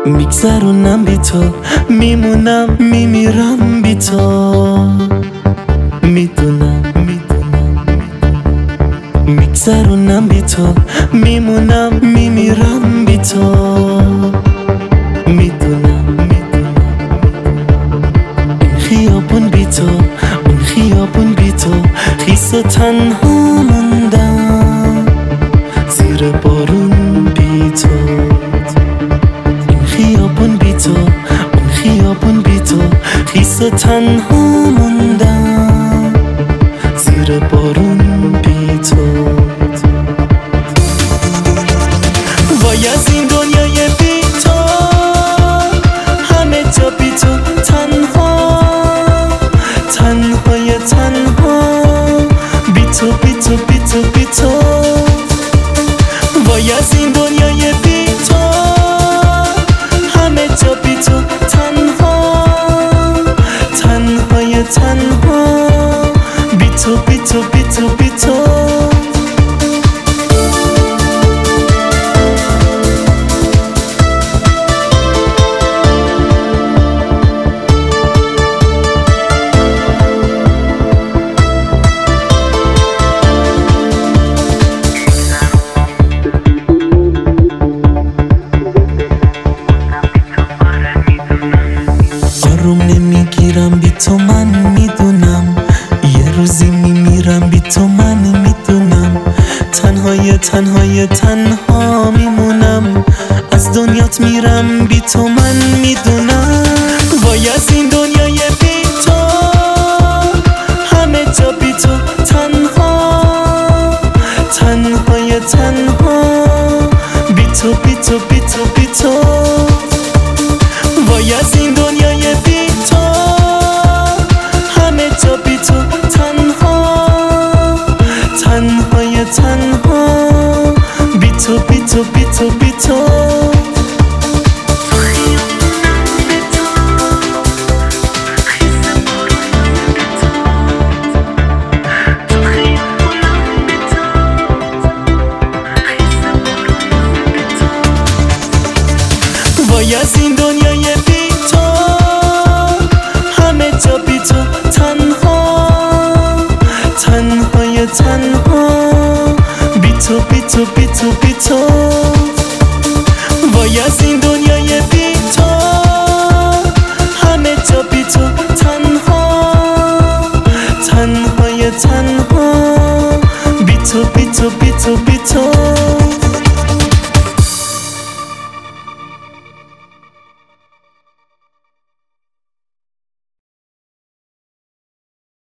میگذرونم بی تو، میمونم میمیرم بی تو. میدونم میگذرونم بی تو، میمونم میمیرم بی تو. میدونم این خیابون بی تو، اون خیابون بی تو، خیس و تنها موندم زیر بارون بی تو. این خیابون بی تو، اون خیابون بی تو، خیس و تنها موندم زیر بارون بی تو. وای از این دنیای بی تو، همه جا بی تو، تنها تنهای تنها، بی تو بی تو بی تو بی تو. وای از این دنیای بی تو، همه جا بی تو، تنها تنهای تنها، بی تو بی تو بی تو بی تو. آروم نمیگیرم بی تو، من میدونم یه روزی میمیرم بی تو، من میدونم. تنهای تنهای تنها میمونم، از دنیات میرم بی تو، من میدونم. وای از این دنیای بی تو، همه جا بی تو، تنها تنهای تنها، بی تو بی تو بی تو بی تو. وای از این دنیای بی تو، همه جا بی تو، تنها تنهای تنها، بی تو بی تو بی تو بی تو. وای از این دنیای بی تو، همه جا بی تو، تنها تنهای تنها، بی تو بی تو بی تو بی تو. وای از این دنیای بی تو، همه جا بی تو، تنها تنهای تنها، بی تو بی تو بی تو بی تو.